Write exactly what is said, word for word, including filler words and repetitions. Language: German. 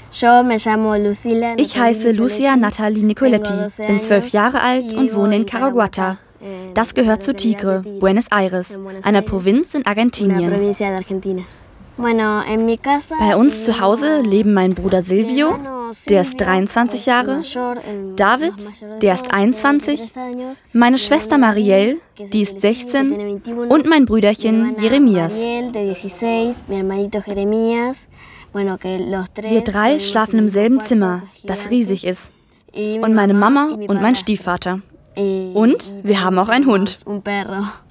Ich heiße Lucia Natalie Nicoletti, bin zwölf Jahre alt und wohne in Caraguatá. Das gehört zu Tigre, Buenos Aires, einer Provinz in Argentinien. Bei uns zu Hause leben mein Bruder Silvio, der ist dreiundzwanzig Jahre, David, der ist einundzwanzig, meine Schwester Marielle, die ist sechzehn und mein Brüderchen Jeremias. Wir drei schlafen im selben Zimmer, das riesig ist, und meine Mama und mein Stiefvater. Und wir haben auch einen Hund.